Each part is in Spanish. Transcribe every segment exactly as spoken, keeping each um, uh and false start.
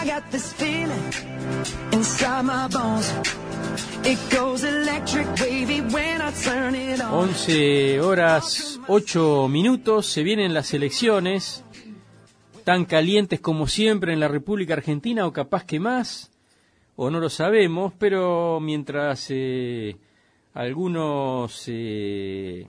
I got this feeling inside my bones. It goes electric wavy when I turn it on. once horas, ocho minutos, se vienen las elecciones, tan calientes como siempre en la República Argentina, o capaz que más, o no lo sabemos, pero mientras eh, algunos eh,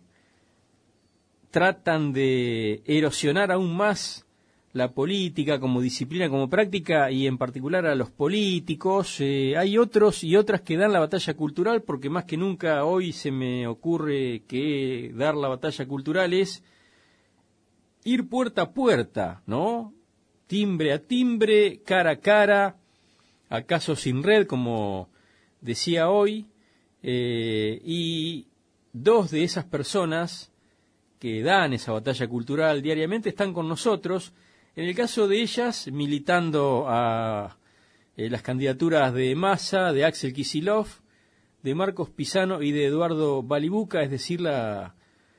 tratan de erosionar aún más la política como disciplina, como práctica, y en particular a los políticos, eh, hay otros y otras que dan la batalla cultural, porque más que nunca hoy se me ocurre que dar la batalla cultural es ir puerta a puerta, ¿no? Timbre a timbre, cara a cara, acaso sin red, como decía hoy, eh, y dos de esas personas que dan esa batalla cultural diariamente están con nosotros. En el caso de ellas, militando a eh, las candidaturas de Massa, de Axel Kicillof, de Marcos Pizano y de Eduardo Balibuca, es decir, la,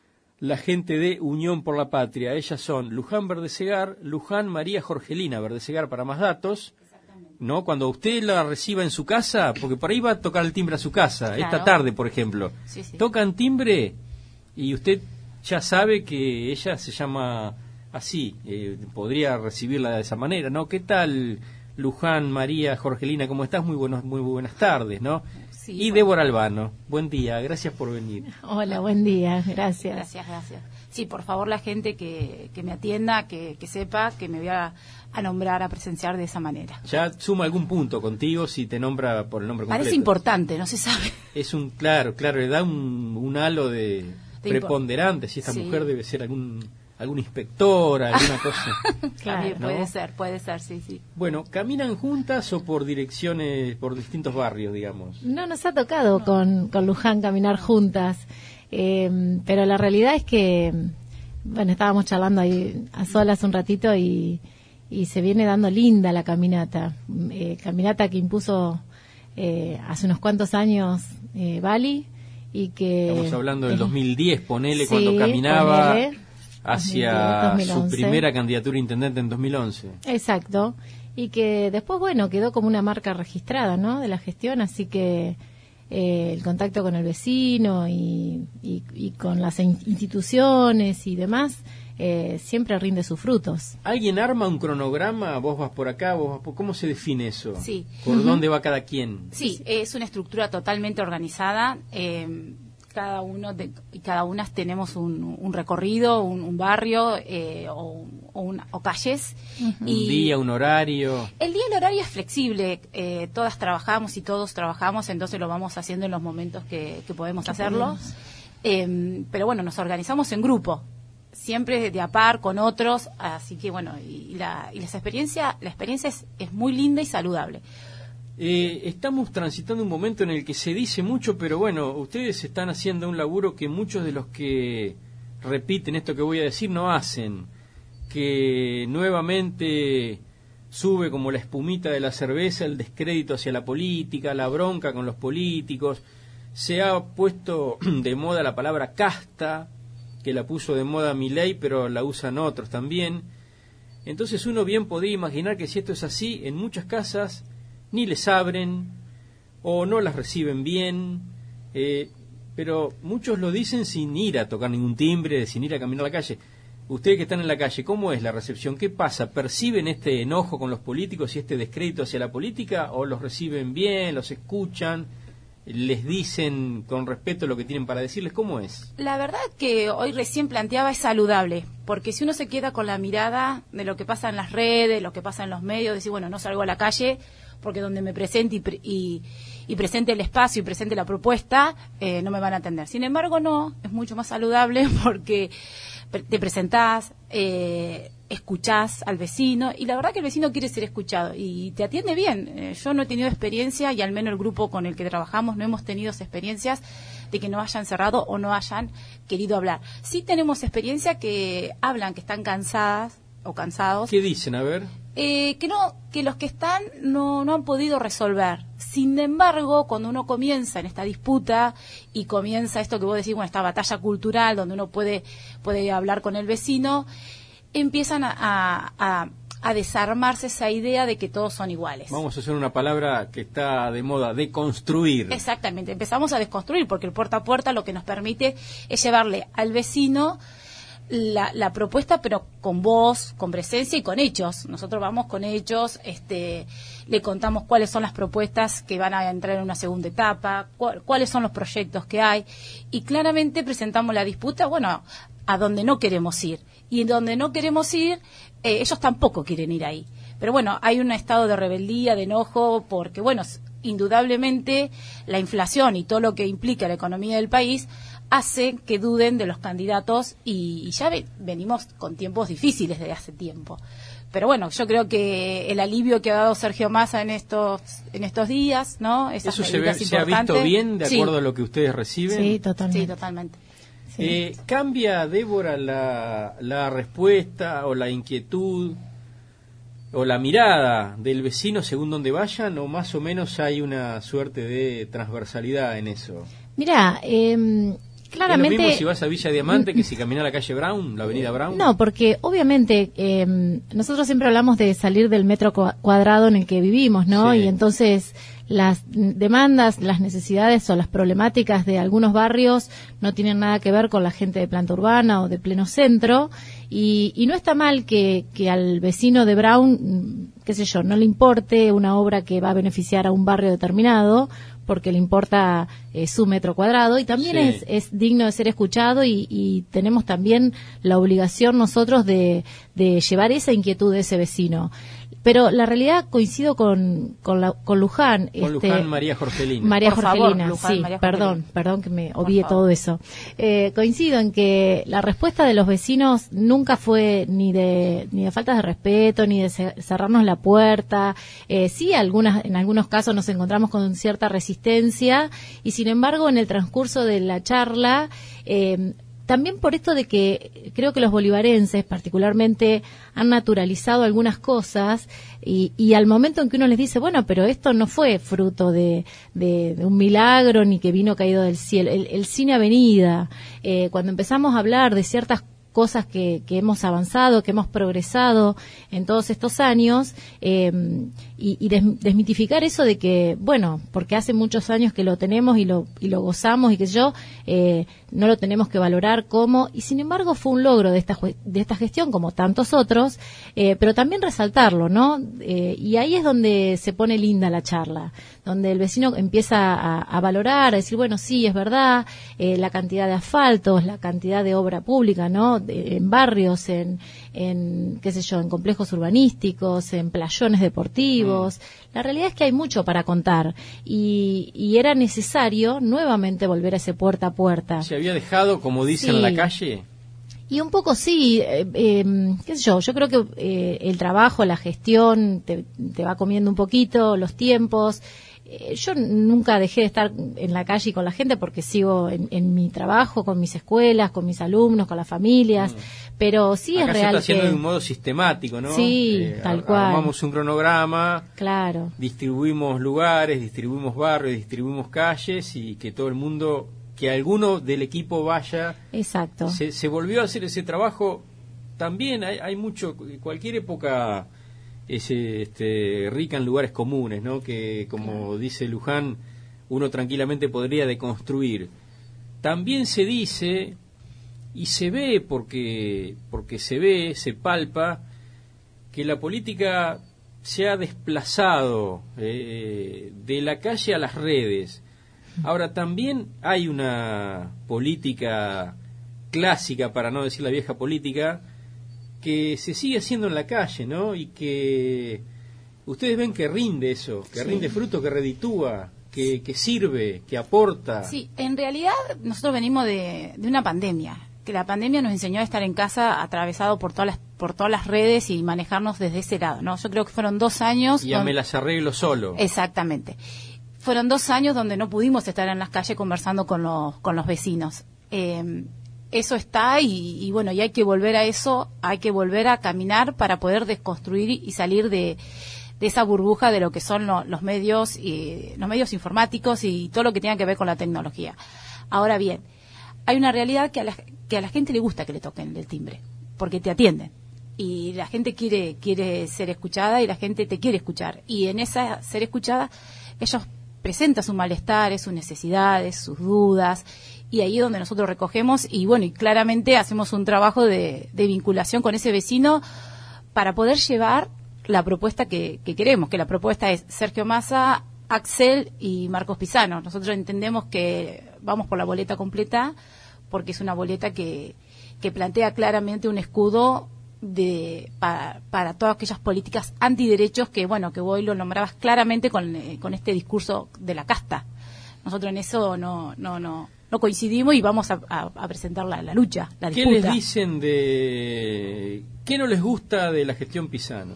la gente de Unión por la Patria. Ellas son Luján Verdesegar, Luján María Jorgelina Verdesegar, para más datos, ¿no? Cuando usted la reciba en su casa, porque por ahí va a tocar el timbre a su casa, claro. Esta tarde, por ejemplo. Sí, sí. Tocan timbre y usted ya sabe que ella se llama así, eh, podría recibirla de esa manera, ¿no? ¿Qué tal, Luján María Jorgelina? ¿Cómo estás? Muy buenos, muy buenas tardes, ¿no? Sí, y bueno. Débora Albano, buen día, gracias por venir. Hola, buen día, gracias. Gracias, gracias. Sí, por favor, la gente que, que me atienda, que, que sepa que me voy a, a nombrar, a presenciar de esa manera. Ya suma algún punto contigo si te nombra por el nombre completo. Parece importante, no se sabe. Es un, claro, claro, le da un, un halo de, de preponderante, si esta sí. mujer debe ser algún... algún inspector, alguna cosa. Claro, ¿no? Puede ser, puede ser, sí, sí. Bueno, ¿caminan juntas o por direcciones, por distintos barrios, digamos? No, nos ha tocado no. con, con Luján caminar juntas, eh, pero la realidad es que, bueno, estábamos charlando ahí a solas un ratito y, y se viene dando linda la caminata. Eh, caminata que impuso eh, hace unos cuantos años eh, Bali y que... Estamos hablando del eh, dos mil diez, ponele, sí, cuando caminaba... Ponele, hacia dos mil once. Su primera candidatura a intendente en dos mil once. Exacto, y que después, bueno, quedó como una marca registrada, ¿no?, de la gestión, así que eh, el contacto con el vecino y, y, y con las instituciones y demás eh, siempre rinde sus frutos. ¿Alguien arma un cronograma? ¿Vos vas por acá? ¿Vos vas por... ¿Cómo se define eso? Sí. ¿Por uh-huh. dónde va cada quien? Sí, es una estructura totalmente organizada. Eh, cada uno de, y cada una tenemos un, un recorrido, un, un barrio eh, o, o, un, o calles. Uh-huh. Y un día, un horario. El día, el horario es flexible. Eh, todas trabajamos y todos trabajamos, entonces lo vamos haciendo en los momentos que, que podemos ¿Qué hacerlo. Eh, pero bueno, nos organizamos en grupo, siempre de a par con otros, así que bueno, y, y la, y las experiencia, la experiencia es, es muy linda y saludable. Eh, estamos transitando un momento en el que se dice mucho, pero bueno, ustedes están haciendo un laburo que muchos de los que repiten esto que voy a decir no hacen, que nuevamente sube como la espumita de la cerveza el descrédito hacia la política, la bronca con los políticos. Se ha puesto de moda la palabra casta, que la puso de moda Milei, pero la usan otros también. Entonces uno bien podría imaginar que si esto es así, en muchas casas ni les abren o no las reciben bien, eh, pero muchos lo dicen sin ir a tocar ningún timbre, sin ir a caminar a la calle. Ustedes que están en la calle, ¿cómo es la recepción? ¿Qué pasa? ¿Perciben este enojo con los políticos y este descrédito hacia la política o los reciben bien, los escuchan, les dicen con respeto lo que tienen para decirles? ¿Cómo es? La verdad que hoy recién planteaba es saludable, porque si uno se queda con la mirada de lo que pasa en las redes, lo que pasa en los medios, decir, bueno, no salgo a la calle porque donde me presente y, pre- y, y presente el espacio y presente la propuesta, eh, no me van a atender. Sin embargo, no, es mucho más saludable porque te presentás, eh, escuchás al vecino, y la verdad que el vecino quiere ser escuchado y te atiende bien. Eh, yo no he tenido experiencia, y al menos el grupo con el que trabajamos no hemos tenido experiencias de que no hayan cerrado o no hayan querido hablar. Sí tenemos experiencia que hablan, que están cansadas o cansados. ¿Qué dicen? A ver. Eh, que no, que los que están no, no han podido resolver. Sin embargo, cuando uno comienza en esta disputa y comienza esto que vos decís, bueno, esta batalla cultural donde uno puede, puede hablar con el vecino, empiezan a, a, a desarmarse esa idea de que todos son iguales. Vamos a hacer una palabra que está de moda, deconstruir. Exactamente, empezamos a desconstruir, porque el puerta a puerta lo que nos permite es llevarle al vecino la, la propuesta, pero con voz, con presencia y con hechos. Nosotros vamos con hechos, este, le contamos cuáles son las propuestas que van a entrar en una segunda etapa, cu- cuáles son los proyectos que hay, y claramente presentamos la disputa, bueno, a donde no queremos ir. Y donde no queremos ir, eh, ellos tampoco quieren ir ahí. Pero bueno, hay un estado de rebeldía, de enojo, porque bueno, indudablemente la inflación y todo lo que implica la economía del país hace que duden de los candidatos, y, y ya ve, venimos con tiempos difíciles desde hace tiempo. Pero bueno, yo creo que el alivio que ha dado Sergio Massa en estos en estos días, ¿no? Esas ¿Eso se, ve, se ha visto bien de acuerdo sí. a lo que ustedes reciben? Sí, totalmente. Sí, totalmente. Sí. Eh, ¿Cambia, Débora, la, la respuesta o la inquietud o la mirada del vecino según donde vayan, o más o menos hay una suerte de transversalidad en eso? Mirá, eh, claramente... ¿Es lo mismo si vas a Villa Diamante que si caminas la calle Brown, la avenida Brown? No, porque obviamente eh, nosotros siempre hablamos de salir del metro cuadrado en el que vivimos, ¿no? Sí. Y entonces las demandas, las necesidades o las problemáticas de algunos barrios no tienen nada que ver con la gente de planta urbana o de pleno centro, y, y no está mal que, que al vecino de Brown, qué sé yo, no le importe una obra que va a beneficiar a un barrio determinado, porque le importa eh, su metro cuadrado, y también sí. es, es digno de ser escuchado, y, y tenemos también la obligación nosotros de, de llevar esa inquietud de ese vecino. Pero la realidad, coincido con, con, la, con Luján. Con este, Luján María Jorgelina. María Por Jorgelina, favor, Luján, sí, María perdón, Jorgelina. perdón que me obvié todo eso. Eh, coincido en que la respuesta de los vecinos nunca fue ni de ni de falta de respeto, ni de cerrarnos la puerta. Eh, sí, algunas, en algunos casos nos encontramos con cierta resistencia, y sin embargo, en el transcurso de la charla, eh, también por esto de que creo que los bolivarenses particularmente han naturalizado algunas cosas, y, y al momento en que uno les dice, bueno, pero esto no fue fruto de, de, de un milagro ni que vino caído del cielo, el, el cine Avenida, eh, cuando empezamos a hablar de ciertas cosas que, que hemos avanzado, que hemos progresado en todos estos años, eh, y, y des, desmitificar eso de que, bueno, porque hace muchos años que lo tenemos y lo, y lo gozamos, y que yo eh, no lo tenemos que valorar como, y sin embargo fue un logro de esta, de esta gestión, como tantos otros, eh, pero también resaltarlo, ¿no? Eh, y ahí es donde se pone linda la charla, donde el vecino empieza a, a valorar, a decir, bueno, sí, es verdad, eh, la cantidad de asfaltos, la cantidad de obra pública, ¿no? De, en barrios, en, en, qué sé yo, en complejos urbanísticos, en playones deportivos. Mm. La realidad es que hay mucho para contar, y, y era necesario nuevamente volver a ese puerta a puerta. ¿Se había dejado, como dicen, sí. en la calle? Y un poco sí, eh, eh, qué sé yo, yo creo que eh, el trabajo, la gestión, te, te va comiendo un poquito, los tiempos. Eh, yo nunca dejé de estar en la calle y con la gente, porque sigo en, en mi trabajo, con mis escuelas, con mis alumnos, con las familias, mm. pero sí Acá es real se está haciendo que... de un modo sistemático, ¿no? Sí, eh, tal cual. Armamos un cronograma, claro, distribuimos lugares, distribuimos barrios, distribuimos calles, y que todo el mundo, que alguno del equipo vaya. Exacto. Se, se volvió a hacer ese trabajo. También hay, hay mucho, cualquier época es este, rica en lugares comunes, ¿no? Que, como claro. dice Luján, uno tranquilamente podría deconstruir. También se dice, y se ve porque, porque se ve, se palpa, que la política se ha desplazado eh, de la calle a las redes. Ahora, también hay una política clásica, para no decir la vieja política, que se sigue haciendo en la calle, ¿no? Y que ustedes ven que rinde eso, que sí. rinde fruto, que reditúa, que, que sirve, que aporta. Sí, en realidad nosotros venimos de, de una pandemia, que la pandemia nos enseñó a estar en casa atravesado por todas las por todas las redes y manejarnos desde ese lado, ¿no? Yo creo que fueron dos años... Y ya me las arreglo solo. Exactamente. Fueron dos años donde no pudimos estar en las calles conversando con los, con los vecinos. Eh, eso está y, y bueno, y hay que volver a eso, hay que volver a caminar para poder desconstruir y salir de, de esa burbuja de lo que son lo, los medios y los medios informáticos y todo lo que tenga que ver con la tecnología. Ahora bien, hay una realidad que a la, que a la gente le gusta que le toquen el timbre, porque te atienden. y la gente quiere quiere ser escuchada y la gente te quiere escuchar. Y en esa ser escuchada, ellos presentan sus malestares, sus necesidades, sus dudas, y ahí es donde nosotros recogemos y bueno, y claramente hacemos un trabajo de, de vinculación con ese vecino para poder llevar la propuesta que, que queremos, que la propuesta es Sergio Massa, Axel y Marcos Pisano. Nosotros entendemos que vamos por la boleta completa porque es una boleta que, que plantea claramente un escudo de para, para todas aquellas políticas antiderechos que, bueno, que vos lo nombrabas claramente con, eh, con este discurso de la casta. Nosotros en eso no no no no coincidimos y vamos a, a, a presentar la, la lucha, la disputa. ¿Qué les dicen de... ¿Qué no les gusta de la gestión Pisano?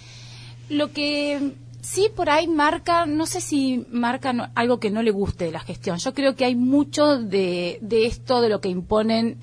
Lo que sí por ahí marca, no sé si marca no, algo que no le guste de la gestión. Yo creo que hay mucho de, de esto de lo que imponen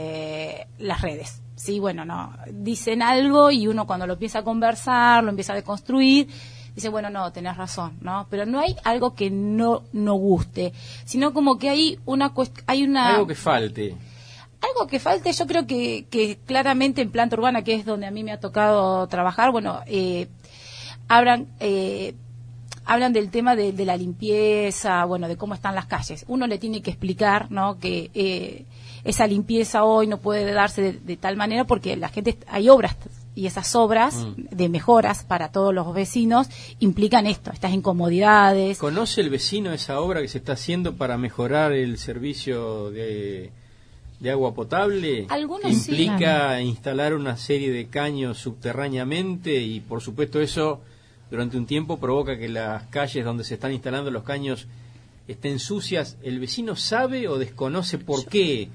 eh, las redes. Sí, bueno, no, dicen algo y uno cuando lo empieza a conversar, lo empieza a deconstruir, dice, bueno, no, tenés razón, ¿no? Pero no hay algo que no no guste, sino como que hay una cuest- hay una algo que falte. Algo que falte, yo creo que, que claramente en planta urbana, que es donde a mí me ha tocado trabajar, bueno, eh, hablan eh, hablan del tema de, de la limpieza, bueno, de cómo están las calles. Uno le tiene que explicar, ¿no?, que eh, esa limpieza hoy no puede darse de, de tal manera porque la gente, hay obras y esas obras mm. de mejoras para todos los vecinos implican esto, estas incomodidades. ¿Conoce el vecino esa obra que se está haciendo para mejorar el servicio de, de agua potable? Algunos implica sí, claro. instalar una serie de caños subterráneamente y por supuesto eso durante un tiempo provoca que las calles donde se están instalando los caños estén sucias. ¿El vecino sabe o desconoce por qué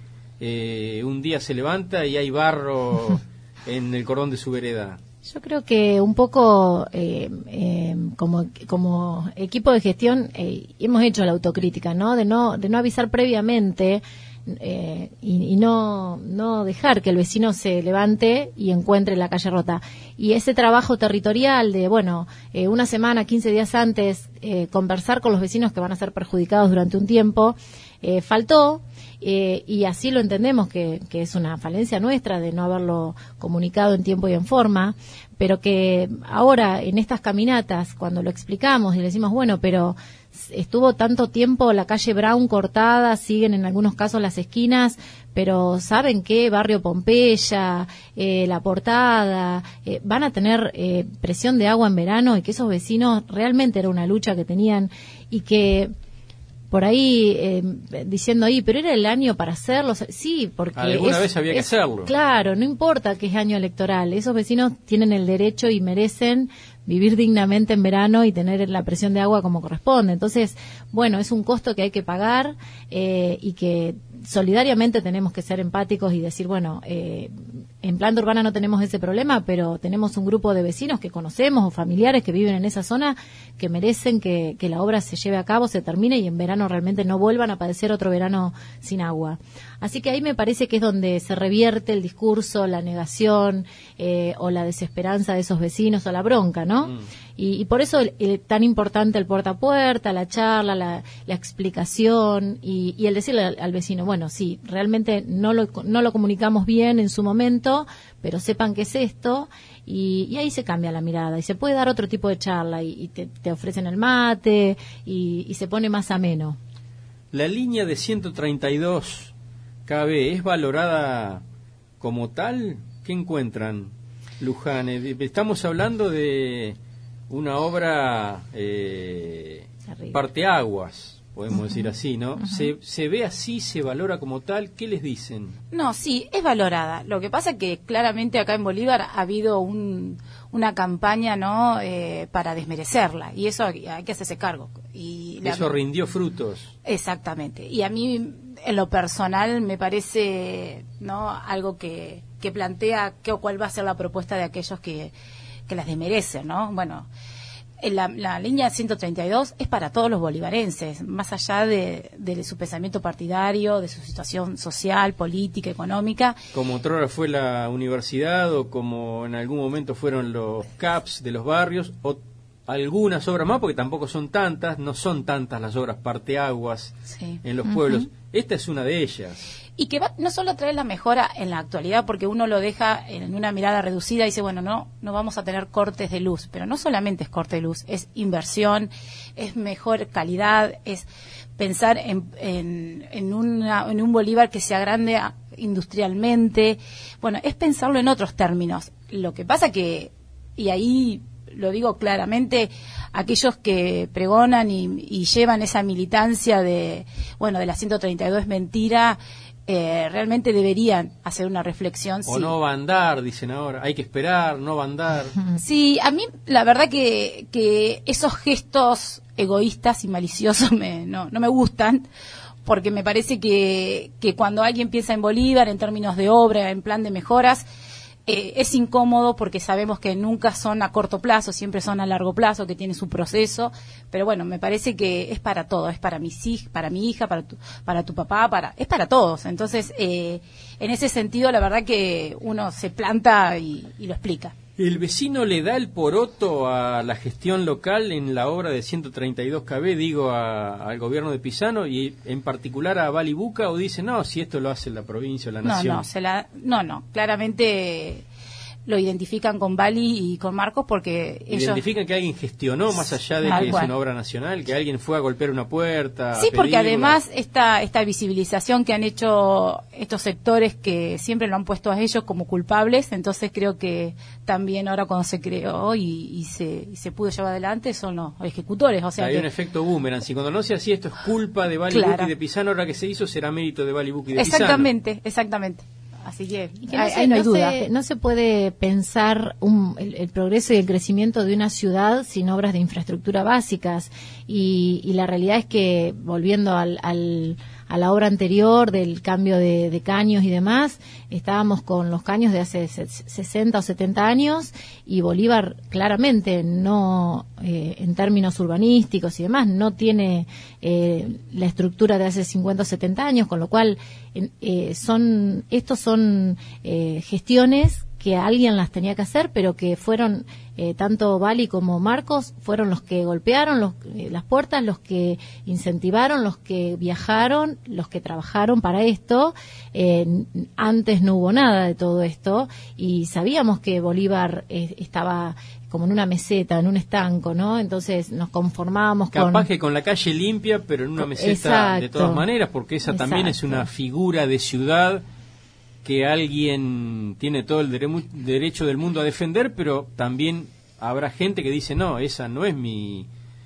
eh, un día se levanta y hay barro en el cordón de su vereda? Yo creo que un poco eh, eh, como como equipo de gestión eh, hemos hecho la autocrítica, ¿no? De no de no avisar previamente eh, y, y no no dejar que el vecino se levante y encuentre la calle rota. Y ese trabajo territorial de, bueno, eh, una semana, quince días antes, eh, conversar con los vecinos que van a ser perjudicados durante un tiempo, eh, faltó. Eh, y así lo entendemos que, que es una falencia nuestra de no haberlo comunicado en tiempo y en forma, pero que ahora en estas caminatas, cuando lo explicamos y le decimos, bueno, pero estuvo tanto tiempo la calle Brown cortada, siguen en algunos casos las esquinas, pero ¿saben qué? Barrio Pompeya, eh, La Portada, eh, van a tener eh, presión de agua en verano y que esos vecinos realmente era una lucha que tenían y que por ahí eh, diciendo ahí, pero era el año para hacerlo. Sí, porque alguna es, vez había que es, hacerlo. Claro, no importa que es año electoral. Esos vecinos tienen el derecho y merecen vivir dignamente en verano y tener la presión de agua como corresponde. Entonces, bueno, es un costo que hay que pagar eh, y que solidariamente tenemos que ser empáticos y decir, bueno, eh, en planta urbana no tenemos ese problema, pero tenemos un grupo de vecinos que conocemos o familiares que viven en esa zona que merecen que, que la obra se lleve a cabo, se termine y en verano realmente no vuelvan a padecer otro verano sin agua. Así que ahí me parece que es donde se revierte el discurso, la negación eh, o la desesperanza de esos vecinos o la bronca, ¿no? Mm. Y, y por eso el, el, tan importante el puerta a puerta, la charla, la, la explicación y, y el decirle al, al vecino, bueno, sí, realmente no lo, no lo comunicamos bien en su momento, pero sepan qué es esto y, y ahí se cambia la mirada y se puede dar otro tipo de charla y, y te, te ofrecen el mate y, y se pone más ameno. La línea de ciento treinta y dos K B es valorada como tal. ¿Qué encuentran, Luján? Estamos hablando de una obra eh, parteaguas, podemos uh-huh. decir así, ¿no? Uh-huh. ¿Se, ¿Se ve así, se valora como tal? ¿Qué les dicen? No, sí, es valorada. Lo que pasa es que claramente acá en Bolívar ha habido un, una campaña, ¿no?, eh, para desmerecerla, y eso hay, hay que hacerse cargo. Y la, eso rindió frutos. Exactamente. Y a mí, en lo personal, me parece, ¿no?, algo que, que plantea qué o cuál va a ser la propuesta de aquellos que, que las desmerecen, ¿no? Bueno, la, la línea ciento treinta y dos es para todos los bolivarenses, más allá de, de su pensamiento partidario, de su situación social, política, económica. Como otrora fue la universidad o como en algún momento fueron los C A Ps de los barrios o algunas obras más, porque tampoco son tantas, no son tantas las obras parteaguas sí. en los uh-huh. pueblos. Esta es una de ellas. y que va no solo traer la mejora en la actualidad, porque uno lo deja en una mirada reducida y dice, bueno, no no vamos a tener cortes de luz, pero no solamente es corte de luz, es inversión, es mejor calidad, es pensar en, en, en, una, en un Bolívar que se agrande industrialmente, bueno, es pensarlo en otros términos. Lo que pasa que, y ahí lo digo claramente, aquellos que pregonan y, y llevan esa militancia de, bueno, de la ciento treinta y dos es mentira, Eh, realmente deberían hacer una reflexión. O sí. no va a andar, dicen ahora, hay que esperar, no va a andar. Sí, a mí la verdad que, que esos gestos egoístas y maliciosos me, no, no me gustan, porque me parece que, que cuando alguien piensa en Bolívar, en términos de obra, en plan de mejoras, eh, es incómodo porque sabemos que nunca son a corto plazo, siempre son a largo plazo, que tiene su proceso, pero bueno, me parece que es para todo, es para mis hij- para mi hija, para tu, para tu papá, para es para todos. Entonces, eh, en ese sentido, la verdad que uno se planta y, y lo explica. ¿El vecino le da el poroto a la gestión local en la obra de ciento treinta y dos K B, digo, a- al gobierno de Pisano y en particular a Bali Buca, o dice, no, si esto lo hace la provincia o la No, nación? no, se la, no, no, claramente lo identifican con Bali y con Marcos porque ellos... Identifican que alguien gestionó más allá de Tal que cual. es una obra nacional, que alguien fue a golpear una puerta. Sí, a porque pedirla. además esta esta visibilización que han hecho estos sectores que siempre lo han puesto a ellos como culpables, entonces creo que también ahora cuando se creó y, y se y se pudo llevar adelante son los ejecutores, o sea Hay que un efecto boomerang. Si cuando no se hacía esto es culpa de Bali Claro. Buca y de Pisano, ahora que se hizo será mérito de Bali Buca y de exactamente, exactamente. Así que, Y que no, ahí, se, ahí no hay no duda. se- no se puede pensar un- el, el progreso y el crecimiento de una ciudad sin obras de infraestructura básicas. Y, y la realidad es que, volviendo al, al- a la obra anterior del cambio de, de caños y demás, estábamos con los caños de hace se- sesenta o setenta años y Bolívar claramente no, eh, en términos urbanísticos y demás, no tiene eh, la estructura de hace cincuenta o setenta años, con lo cual en- eh, son estos son eh, gestiones que alguien las tenía que hacer, pero que fueron eh, tanto Bali como Marcos fueron los que golpearon los, eh, las puertas, los que incentivaron, los que viajaron, los que trabajaron para esto. Eh, antes no hubo nada de todo esto y sabíamos que Bolívar eh, estaba como en una meseta, en un estanco, ¿no? Entonces nos conformábamos con... Capaz que con la calle limpia, pero en una meseta Exacto. de todas maneras, porque esa también es Exacto. una figura de ciudad que alguien tiene todo el dere- derecho del mundo a defender, pero también habrá gente que dice, no, esa no es mi,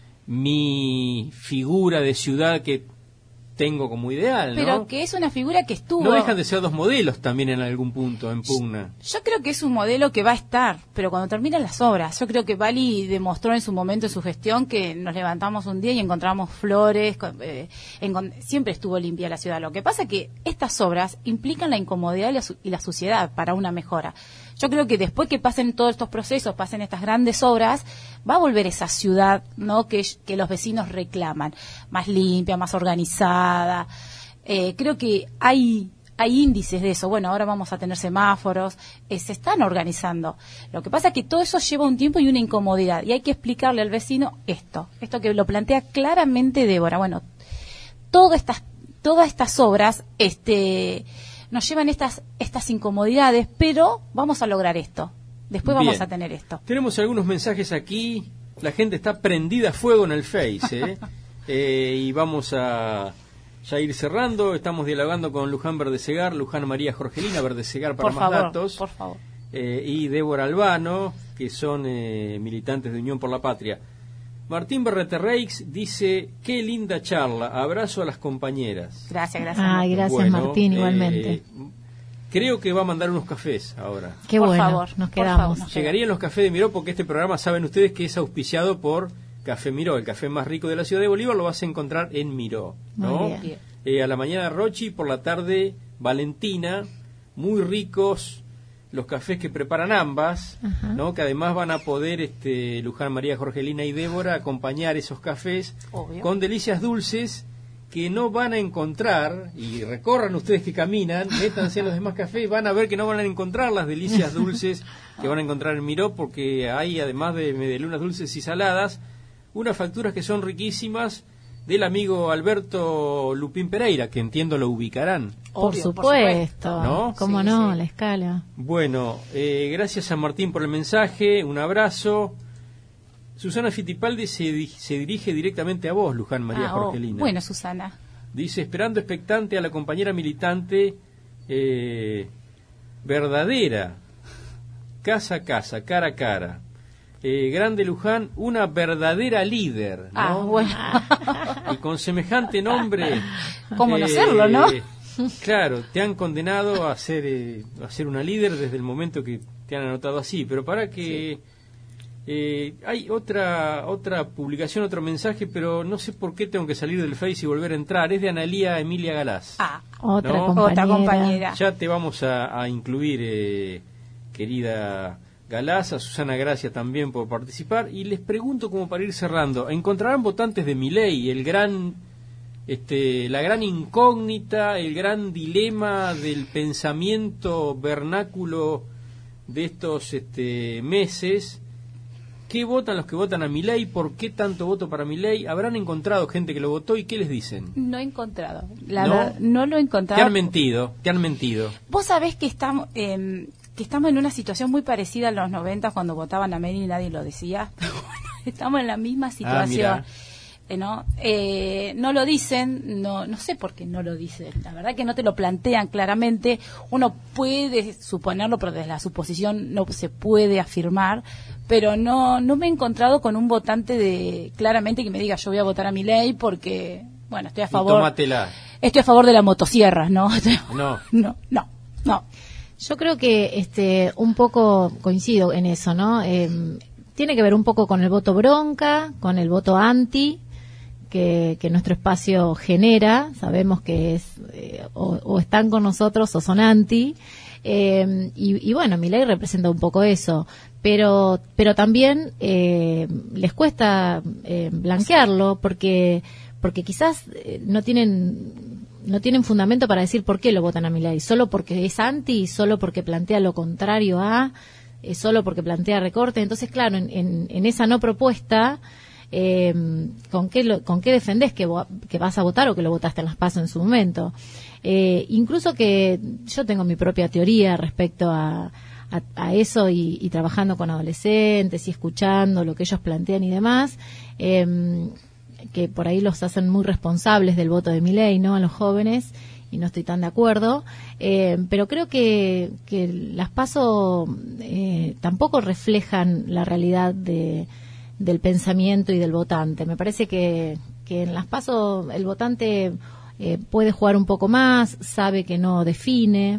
mi figura de ciudad que tengo como ideal, ¿no? Pero que es una figura que estuvo... No dejan de ser dos modelos también en algún punto, en pugna. Yo creo que es un modelo que va a estar, pero cuando terminan las obras, yo creo que Bali demostró en su momento, en su gestión, que nos levantamos un día y encontramos flores, co- eh, encon- siempre estuvo limpia la ciudad. Lo que pasa es que estas obras implican la incomodidad y la, su- y la suciedad para una mejora. Yo creo que después que pasen todos estos procesos, pasen estas grandes obras, va a volver esa ciudad, ¿no?, que, que los vecinos reclaman, más limpia, más organizada. Eh, creo que hay hay índices de eso. Bueno, ahora vamos a tener semáforos, eh, se están organizando. Lo que pasa es que todo eso lleva un tiempo y una incomodidad, y hay que explicarle al vecino esto, esto que lo plantea claramente Débora. Bueno, todas estas todas estas obras este nos llevan estas estas incomodidades, pero vamos a lograr esto. Después vamos Bien. a tener esto. Tenemos algunos mensajes aquí. La gente está prendida a fuego en el Face, ¿eh? Eh, y vamos a ya ir cerrando. Estamos dialogando con Luján Verdesegar, Luján María Jorgelina Verdesegar para Por más favor, datos, por favor. eh, y Débora Albano, que son eh, militantes de Unión por la Patria. Martín Berreterreix dice, qué linda charla, abrazo a las compañeras. Gracias, gracias. Ay, Martín. gracias Bueno, Martín, eh, igualmente. Creo que va a mandar unos cafés ahora. Qué por bueno, favor, nos por quedamos. favor, nos Llegarían los cafés de Miró porque este programa, saben ustedes que es auspiciado por Café Miró, el café más rico de la ciudad de Bolívar, lo vas a encontrar en Miró, ¿no? Muy bien. Bien. Eh, a la mañana Rochi, por la tarde Valentina, muy ricos los cafés que preparan ambas, Ajá. ¿no? Que además van a poder este Luján, María Jorgelina y Débora acompañar esos cafés Obvio. con delicias dulces que no van a encontrar, y recorran ustedes que caminan, métanse en los demás cafés, van a ver que no van a encontrar las delicias dulces que van a encontrar en Miró, porque hay, además de medialunas dulces y saladas, unas facturas que son riquísimas, del amigo Alberto Lupín Pereira, que entiendo lo ubicarán. Por Obvio, supuesto, por supuesto. ¿No? ¿Cómo Sí, no? sí. La escala. Bueno, eh, gracias a Martín por el mensaje, un abrazo. Susana Fittipaldi se, di- se dirige directamente a vos, Luján María Ah, oh, Jorgelina. bueno, Susana. Dice, esperando expectante a la compañera militante eh, verdadera, casa a casa, cara a cara. Eh, grande Luján, una verdadera líder, ¿no? Ah, bueno. Y con semejante nombre... ¿Cómo no serlo, no? Claro, te han condenado a ser, eh, a ser una líder desde el momento que te han anotado así, pero para que... Eh, hay otra otra publicación, otro mensaje, pero no sé por qué tengo que salir del Face y volver a entrar. Es de Analía Emilia Galás. Ah, Otra ¿No? compañera. otra compañera. Ya te vamos a, a incluir, eh, querida Galás, a Susana Gracia también por participar. Y les pregunto, como para ir cerrando, ¿encontrarán votantes de Milei el gran, este, la gran incógnita, el gran dilema del pensamiento vernáculo de estos este, meses? ¿Qué votan los que votan a Milei? ¿Por qué tanto voto para Milei? ¿Habrán encontrado gente que lo votó y qué les dicen? No he encontrado. La ¿No? verdad, no lo he encontrado. Te han mentido, te han mentido. Vos sabés que estamos, eh, que estamos en una situación muy parecida a los noventa cuando votaban a Menem y nadie lo decía. Pero bueno, estamos en la misma situación. mira. Eh, ¿no? Eh, no lo dicen, no, no sé por qué no lo dicen. La verdad que no te lo plantean claramente. Uno puede suponerlo, pero desde la suposición no se puede afirmar. Pero no, no me he encontrado con un votante de claramente que me diga yo voy a votar a Milei porque, bueno, estoy a Y favor. tómatela. Estoy a favor de la motosierra, ¿no? No. No, no, no. Yo creo que este un poco coincido en eso, ¿no? Eh, tiene que ver un poco con el voto bronca, con el voto anti, que, que nuestro espacio genera. Sabemos que es eh, o, o están con nosotros o son anti. Eh, y, y bueno, Milei representa un poco eso. Pero, pero también eh, les cuesta eh, blanquearlo porque, porque quizás eh, no tienen no tienen fundamento para decir por qué lo votan a Milei, solo porque es anti, solo porque plantea lo contrario a, eh, solo porque plantea recorte. Entonces, claro, en, en, en esa no propuesta, eh, ¿con qué lo, con qué defendés que, vo- que vas a votar o que lo votaste en las PASO en su momento? Eh, incluso que yo tengo mi propia teoría respecto a, a, a eso y, y trabajando con adolescentes y escuchando lo que ellos plantean y demás, eh, que por ahí los hacen muy responsables del voto de Milei, ¿no? A los jóvenes, y no estoy tan de acuerdo, eh, pero creo que, que las PASO eh, tampoco reflejan la realidad de, del pensamiento y del votante. Me parece que, que en las PASO el votante eh, puede jugar un poco más, sabe que no define,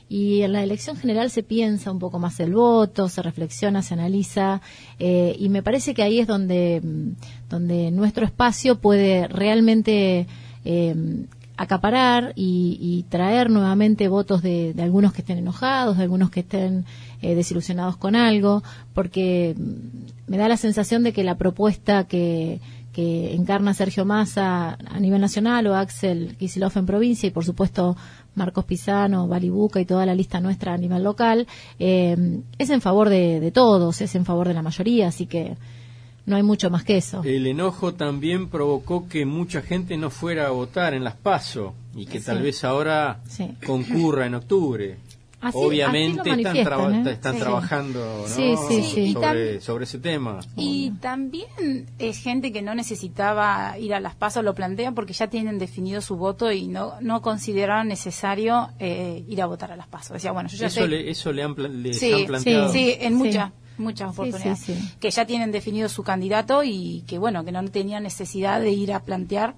y en la elección general se piensa un poco más el voto, se reflexiona, se analiza, eh, y me parece que ahí es donde, donde nuestro espacio puede realmente eh, acaparar y, y traer nuevamente votos de, de algunos que estén enojados, de algunos que estén eh, desilusionados con algo, porque me da la sensación de que la propuesta que que encarna Sergio Massa a nivel nacional o Axel Kicillof en provincia y por supuesto Marcos Pisano, Balibuca y toda la lista nuestra a nivel local, eh, es en favor de, de todos, es en favor de la mayoría, así que no hay mucho más que eso. El enojo también provocó que mucha gente no fuera a votar en las PASO y que Sí. tal vez ahora Sí. concurra en octubre. Así- Obviamente así lo están, manifiestan, traba- ¿eh? están Sí. trabajando, ¿no? Sí, sí, sí. Y Sobre, tam- sobre ese tema. Y también es gente que no necesitaba ir a las PASO, lo plantean porque ya tienen definido su voto y no no consideraron necesario eh, ir a votar a las PASO. Decía, bueno, yo ya Eso sé. le, eso le han, pla- les Sí, han planteado. Sí, en Sí. muchas muchas Sí, oportunidades. sí, sí. Que ya tienen definido su candidato y que, bueno, que no tenían necesidad de ir a plantear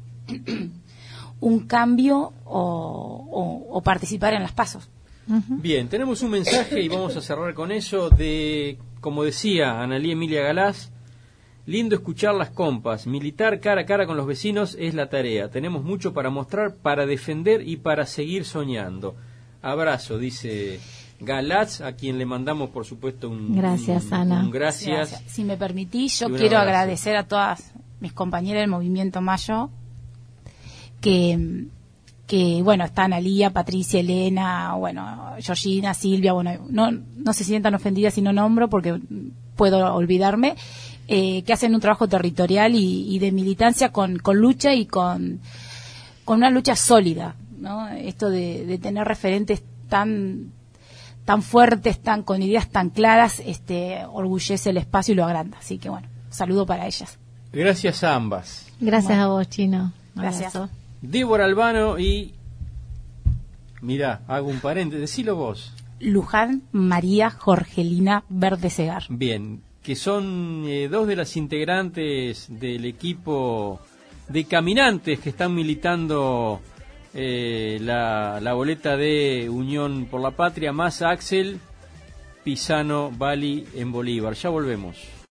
un cambio o, o, o participar en las PASO. Ujú. Bien, tenemos un mensaje y vamos a cerrar con eso de, como decía Analía Emilia Galás, lindo escuchar las compas, militar cara a cara con los vecinos es la tarea, tenemos mucho para mostrar, para defender y para seguir soñando. Abrazo, dice Galás, a quien le mandamos por supuesto un Gracias, un- Ana. un gracias. Gracias. Si me permitís, yo Y un quiero abrazo. agradecer a todas mis compañeras del Movimiento Mayo, que, que bueno, están Alía, Patricia, Elena, bueno, Georgina, Silvia, bueno, no, no se sientan ofendidas si no nombro porque puedo olvidarme. eh, que hacen un trabajo territorial y, y de militancia con, con lucha y con, con una lucha sólida, ¿no? Esto de, de tener referentes tan tan fuertes, tan con ideas tan claras, este orgullece el espacio y lo agranda. Así que bueno, saludo para ellas. Gracias a ambas. Gracias Bueno. a vos, Chino. Un Gracias. abrazo. Débora Albano y... Mirá, hago un paréntesis, decilo vos. Luján María Jorgelina Verde Segar. Bien, que son eh, dos de las integrantes del equipo de caminantes que están militando eh, la, la boleta de Unión por la Patria, más Axel Pisano Bali en Bolívar. Ya volvemos.